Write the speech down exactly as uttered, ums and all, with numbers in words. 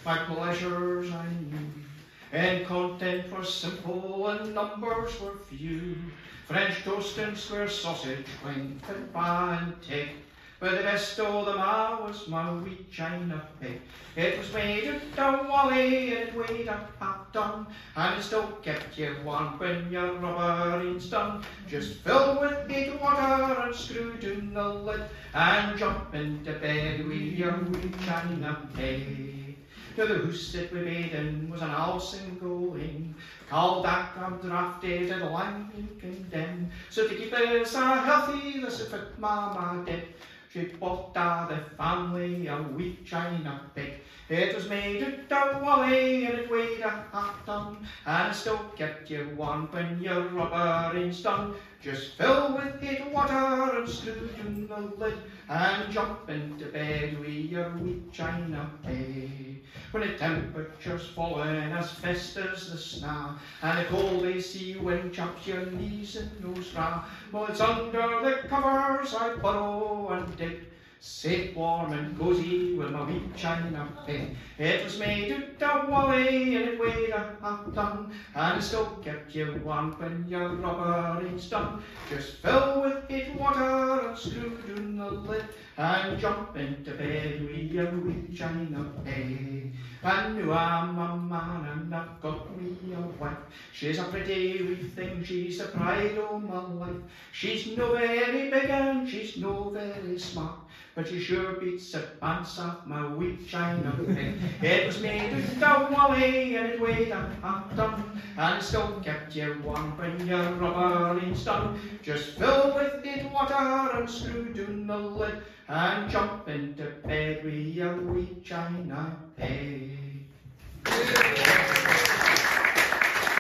My pleasures I knew, and content were simple and numbers were few. French toast and square sausage, wing and pie and take. But the best o' them a' was my wee china pig. It was made out of wally and it weighed a half ton, and it still kept you warm when your rubbering's done. Just fill with heat water and screw down the lid, and jump into bed with your wee china pig. Now the hoose that we made in was an Alsing going, called back and drafted and lang and condemned. So to keep us a healthy, this is fit Mama did. She bought a the family a wee china pig. It was made out of wally and it weighed a half ton, and it still kept you warm when your rubbering's done. Just fill with heat water and screw down the lid, and jump into bed with your wee china pig. When the temperature's falling as fast as the snow, and the cold icy wind chops your knees and no straw, well, it's under the covers I burrow and dig, safe, warm and cozy with my wee china pig. It was made out of wally and it weighed a half ton, and it still kept you warm when your rubbering's done. Just fill with heat water and screw down the lid, and jump into bed with your wee china pig. And now I'm a man and I've got me a wife. She's a pretty wee thing, she's the pride of my life. She's no very big and she's no very smart, but she sure beats the pants off my wee china pig. It was made out of wally and it weighed a half ton, and it still kept you warm when your rubbering's done. Just fill with heat water and screw down the lid, and jump into bed with your wee china pig.